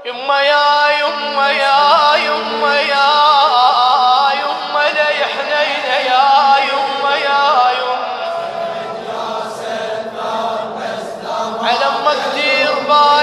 يما يا يما يا يما يا يما لي حنينه يا يما يا يما على ما كثير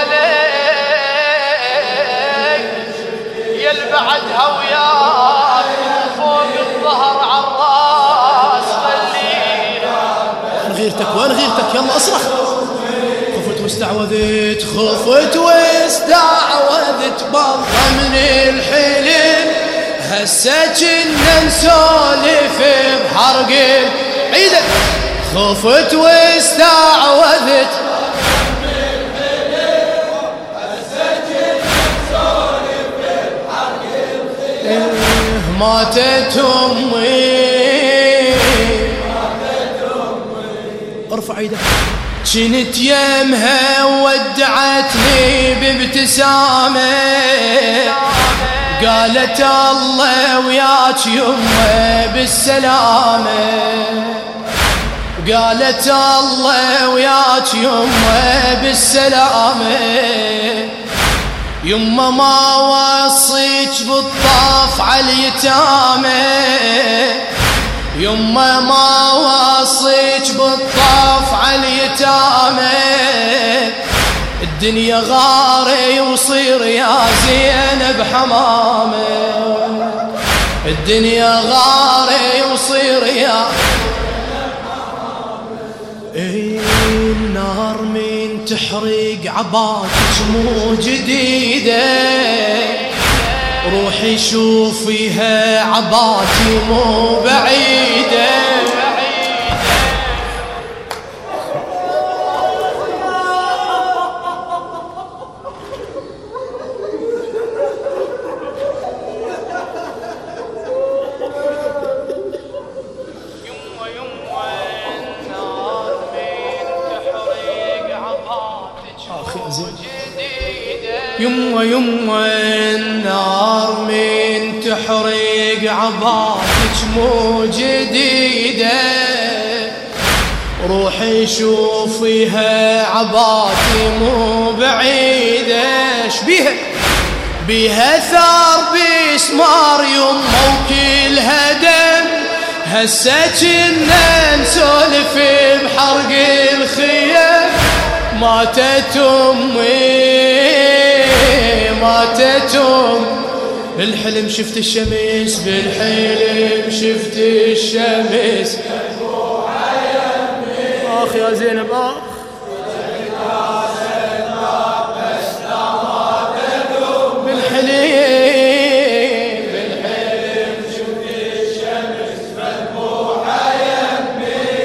بالك يل بعدها وياك فوق الظهر عالراس خليها. وين غيرتك وين غيرتك يلا اصرخ. خفت واستعوذت خفت واستعوذت بالله من الحلم هسه كنا نسولف بحرق عيدك. خفت واستعوذت ماتت أمي ارفع ايدك. كنت يمها ودعتني بابتسامة قالت الله وياك يمه بالسلامة قالت الله وياك يمه بالسلامة. يما ما وصيك بالطاف على اليتامى يما ما وصيك بالطاف على اليتامى الدنيا غاري وصير يا زينب حمامة الدنيا غاري وصير يا النار من تحرق عباتك مو جديدة روحي شوفيها عباتي مو بعيدة. يما يما النار من تحرق عباتك مو جديدة روحي شوفيها عباتي مو بعيدة. شبيها بيها ثار بسمار يما وكلها دم هسه كنا نسولف بحرق الخيام ماتت أمي ماتت بالحلم شفت الشمس بالحلم شفت الشمس آخ يا زينب آخ بالحلم شفت الشمس مذبوحة يمي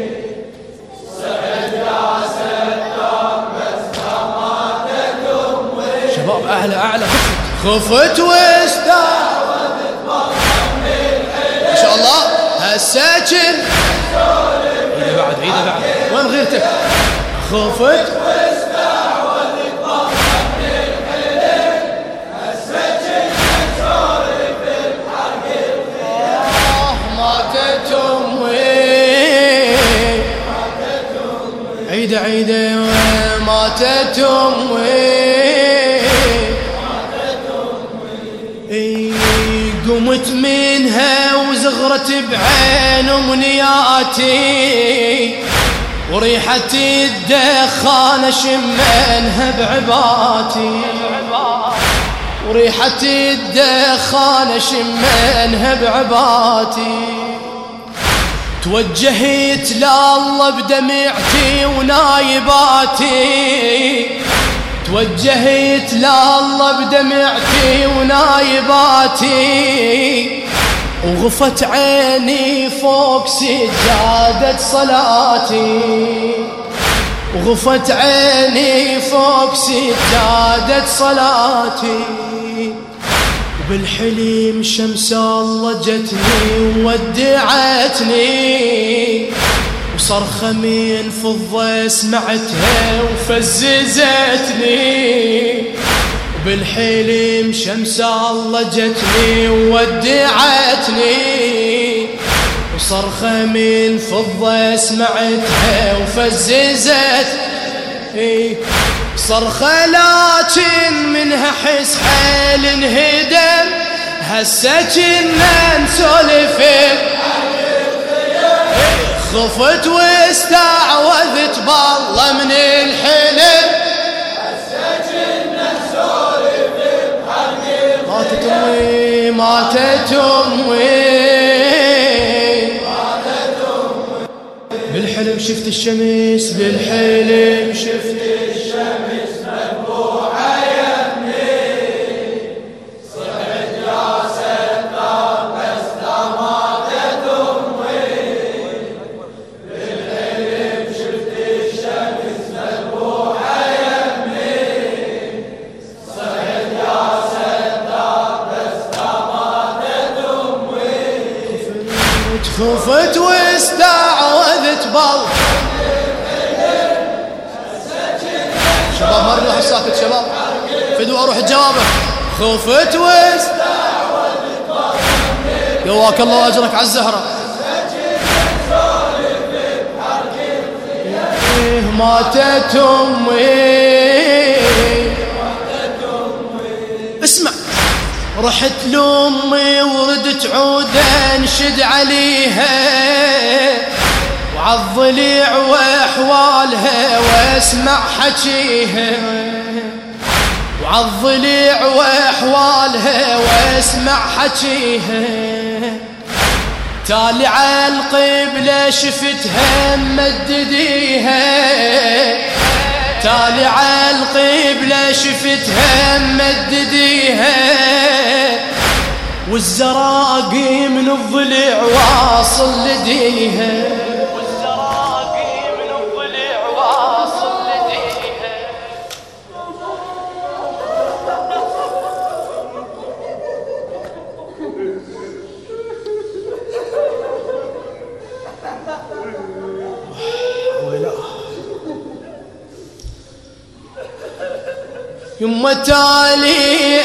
سعد يا ستار بس ماتت أمي. شباب أعلى أعلى خفت واستعوذت بالله من الحلم ما شاء الله هسه كن عيده بعد عيده بعد وين غيرتك. خفت واستعوذت بالله من الحلم هسه كن نسولف بحرق الخيام ماتت أمي عيده عيده ماتت أمي. قمت منها وزغرت بعين أمنياتي وريحة الدخان شمنها بعباتي وريحة الدخان شمنها بعباتي. توجهت لله بدمعتي ونايباتي توجهت لله بدمعتي ونايباتي وغفت عيني فوق سجادة صلاتي وغفت عيني فوق سجادة صلاتي. وبالحلم شمس الله جتني وودعتني وصرخة من فضة سمعتها وفززتني. وبالحلم شمس الله جتني وودعتني وصرخة من فضة سمعتها وفززتني. صرخة لكن منها حس حيل انهدم، هسه كنا نسولف خفت واستعوذت بالله من الحلم، هسه كنا نسولف بحق ماتت امي ماتت امي بالحلم شفت الشمس بالحلم شفت الشمس مذبوحة يمي، صحت يا ستار بس لا ماتت أمي، بالحلم شفت الشمس مذبوحة يمي، صحت يا ستار بس لا ماتت أمي، خفت واستعوذت بال شباب ما اريد ساكت شباب فدوا اروح جوابك. خفت واستعوذت بال قواك الله واجرك على الزهره ماتت امي. اسمع رحت لأمي وردت عود انشد عليها وعالضليع واحوالها واسمع حكيها، وعالضليع واحوالها واسمع حكيها، تالي عالقبلة شفتها مدديها، تالي عالقبلة شفتها مدديها، والزراقي من الضلع واصل لديها، والزراقي من الضلع واصل لديها. يما تالي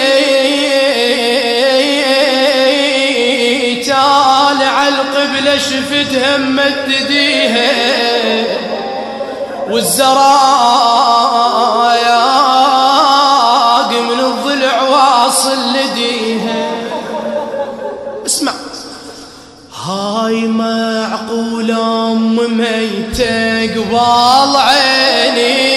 على القبلة شفتها مدديها، والزراياق من الضلع واصل لديها. اسمع هاي معقولة أم ميتة قبال عيني،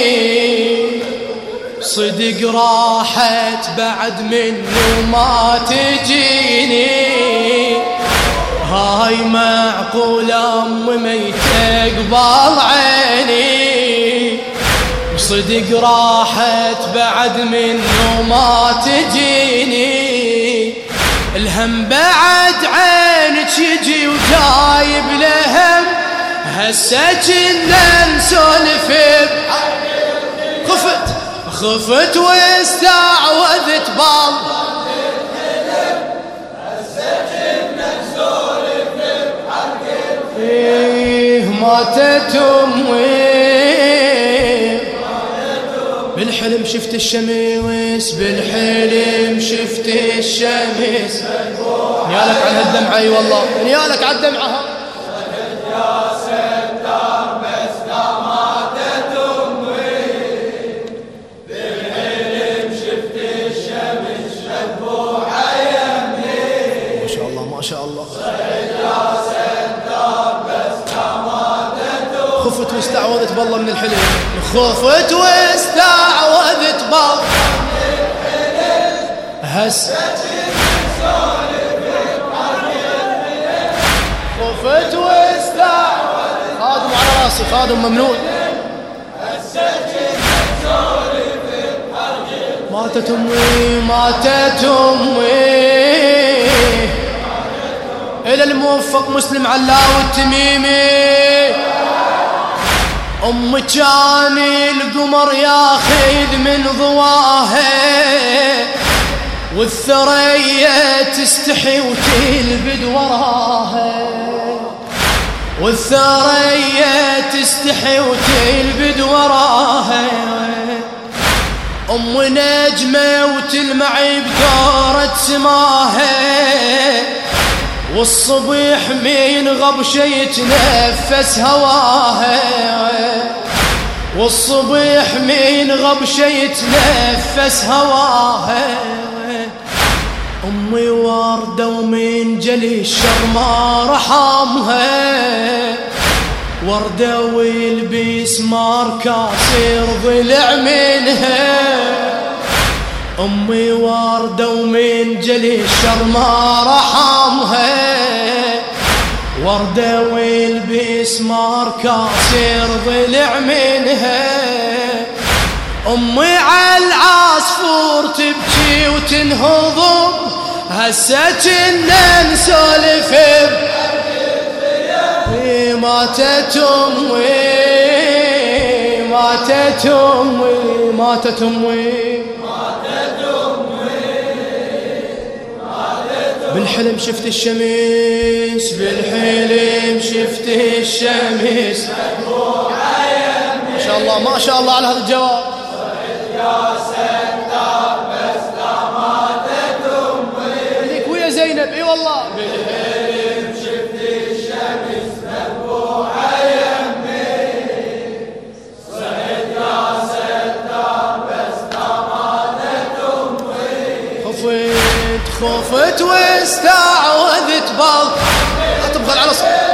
صدق راحت بعد منه ما تجيني، هاي معقولة أم ميتة قبال عيني، صدق راحت بعد منه ما تجيني، الهم بعد عينك يجي وجايب لهم، هسه كنا نسولف خفت واستعوذت بال ماتت امي بالحلم شفت الشمس بالحلم شفت الشمس نيالك على هالدمعة اي والله نيالك على الدمعة يا ستار بس لا ماتت امي بالحلم شفت الشمس مذبوحة يمي ما شاء الله ما شاء الله خفت واستعوذت بالله من الحلم خفت واستعوذت بالله هس خفت واستعوذت خادم على راسي خادم ممنوع ماتت امي ماتت امي الى الموفق مسلم علاوي التميمي أم كان القمر ياخذ من ضواها والثريا تستحي وتلبد وراها والثريا تستحي وتلبد وراها أم نجمة وتلمع بدورة سماها والصبح من غبشة يتنفس هواها والصبح من غبشة يتنفس هواها، أمي وردة ومن جلي الشر ما رحمها، وردة والبيس مار كاسر ضلع منها، أمي وردة ومن جلي الشر ما رحمها، وردة والبيس مار كاسر ضلع منها، أمي عالعصفور تبكي وتنهضم، هسه جنا نسولف ماتت أمي ماتت أمي ماتت أمي بالحلم شفت الشمس، بالحلم شفت الشمس، ما شاء الله ما شاء الله على هذا الجواب. يا ستار بس لا ماتت أمي، ليك ويا زينب اي والله. بالحلم شفت الشمس مذبوحة يمي، صحت يا ستار بس لا ماتت أمي، خفت واستعوذت بال، لا تبخل على صوتك،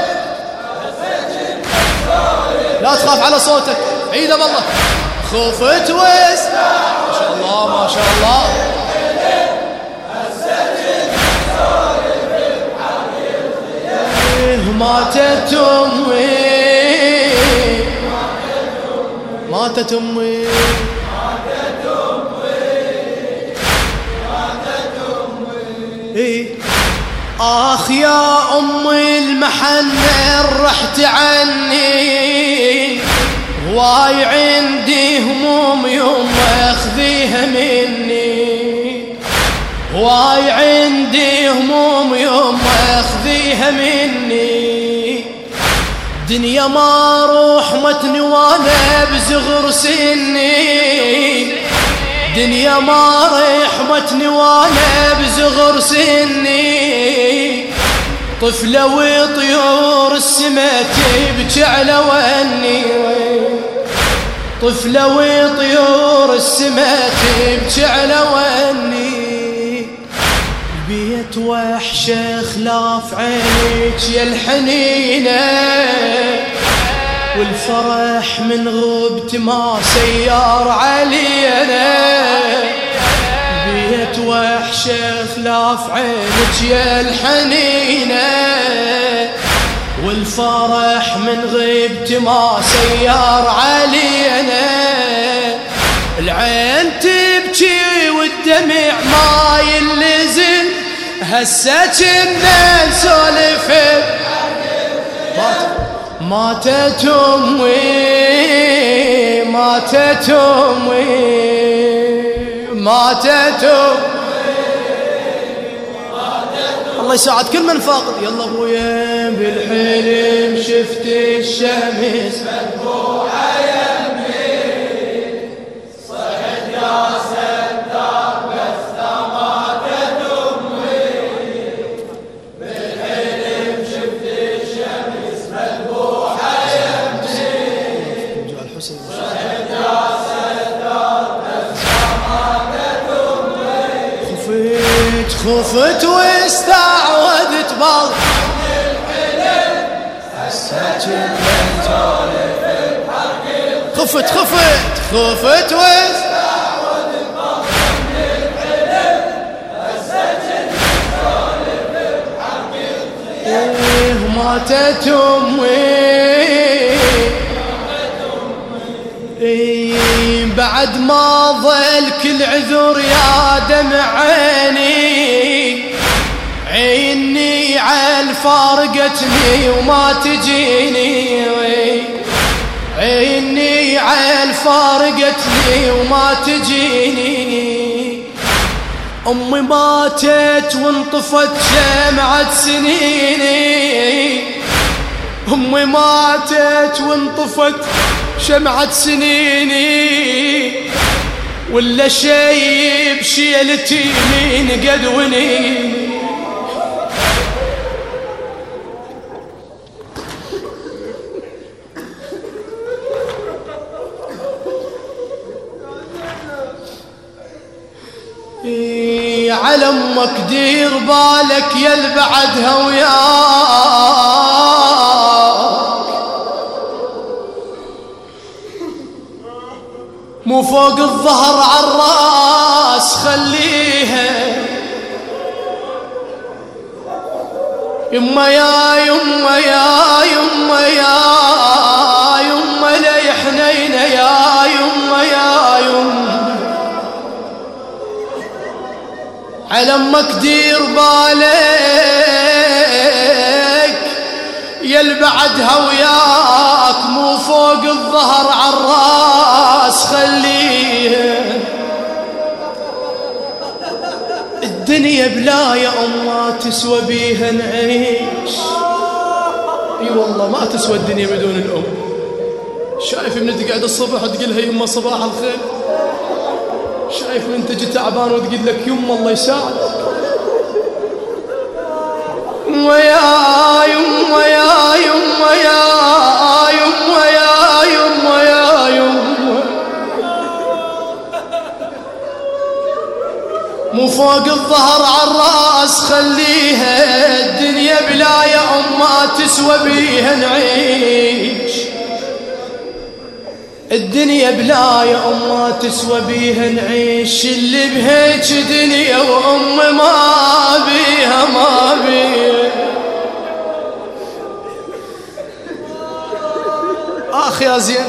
لا تخاف على صوتك، عيده بالله. خفت واستعوذت، ما شاء الله ما شاء الله، ماتت أمي ماتت أمي آخ يا أمي المحنة رحت عني، واي عندي هموم يوم أخذيها مني، واي عندي هموم يوم أخذيها مني، دنيا ما رحمتني وانا بصغر سني، دنيا ما رحمتني وانا بصغر سني، طفلة وطيور السما تبكي على وني، طفلة وطيور السما تبكي على وني، بيت وحشة خلاف عينك يا الحنينة، والفرح من غبت ما سيار علينا، بيت وحشة خلاف عينك يا الحنينة، والفرح من غبت ما سيار علينا، العين تبكي والدمع ما ينزل، هسه جنا نسولف ماتت أمي ماتت أمي ماتت أمي، الله يساعد كل من فاقد. يلا ابويا بالحلم شفت الشمس مذبوحة يمي، صحت يا ستار بس لا ماتت أمي، بالحلم شفت الشمس مذبوحة يمي، صحت يا ستار بس لا ماتت أمي، خفت واستعوذت بال، خفت واستعوذت ماتت أمي، بعد ما ظل كل عذر يا دمع عيني، عيني عال فارقتني وما تجيني، عيني عال فارقتني وما تجيني، أمي ماتت وانطفت شمعة سنيني، أمي ماتت وانطفت شمعة سنيني، ولا شي بشيلتي من قدوني، على امك دير بالك يا اللي بعدها وياك، مو فوق الظهر عالراس خليها. يما يا يما يا يما يا يما لي حنينه يا يما يا يما، على امك دير بالك يا اللي بعدها وياك، مو فوق الظهر عالراس خليها. الدنيا بلا يا أما تسوى بيها نعيش، اي والله ما تسوى الدنيا بدون الأم. شايف من تقعد الصبح وتقول لها يما صباح الخير، شايف من تجي تعبان وتقول لك يما الله يساعدك، ويا يما يا يما يا يما يا يما يا يما، مو فوق الظهر عالراس خليها. الدنيا بلا يا أما تسوى بيها نعيش، الدنيا بلا يا أما تسوى بيها نعيش. اللي بهيج دنيا وأم ما بيها ما بيها. آخ يا زين،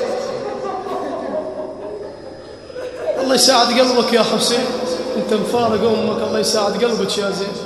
الله يساعد قلبك يا حسين، انت مفارق امك، الله يساعد قلبك يا زين.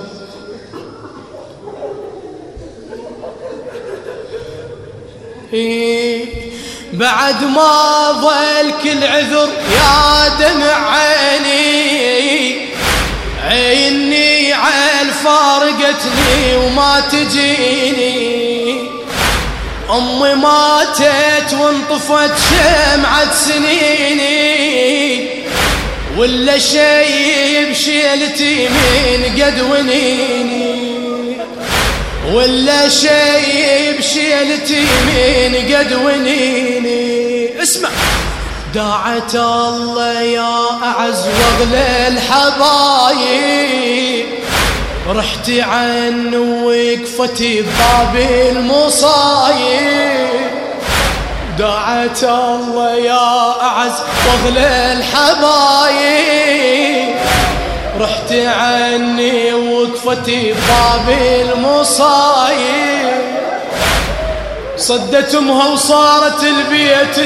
بعد ما ظل كل عذر يا دمع عيني، عيني عيل فارقتني وما تجيني، أمي ماتت وانطفت شمعة سنيني، ولا شي بشيلتي من قد ونيني، ولا شي بشيلتي من قد ونيني. اسمع، داعت الله يا أعز واغلى الحبايب، رحت عنه وقفتي بباب المصايب. داعت الله يا أعز واغلى الحبايب، رحت عني وقفتي بباب المصايب. صدت امها وصارت البيت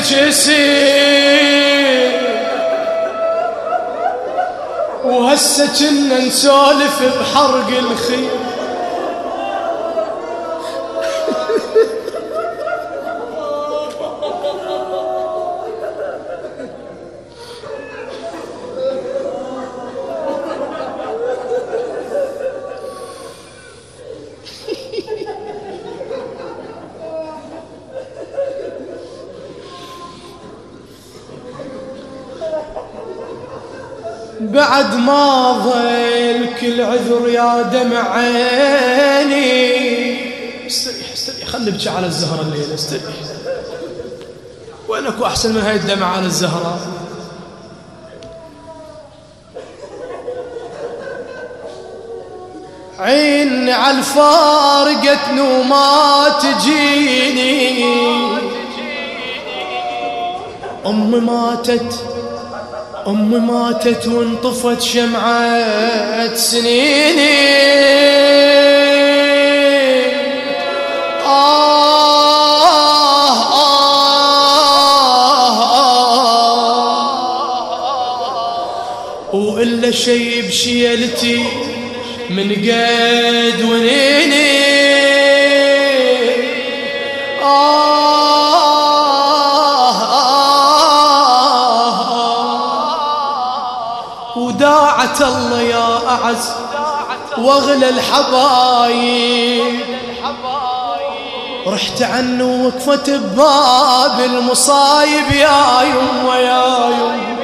جسيم، وهسه كنا نسولف بحرق الخير. بعد ما ظل كل عذر يا دمع عيني. استريح استريح، خلي ابكي على الزهرة الليلة، استريح. وينك أحسن من هاي الدمع على الزهرة؟ عيني على الفارقة وما تجيني، أمي ماتت أمي ماتت وانطفت شمعة سنيني. وإلا شي بشيلتي من قد ونيني. وداعت الله يا أعز واغلى الحبايب، رحت عنه وقفت بباب المصايب. يا يما يا يما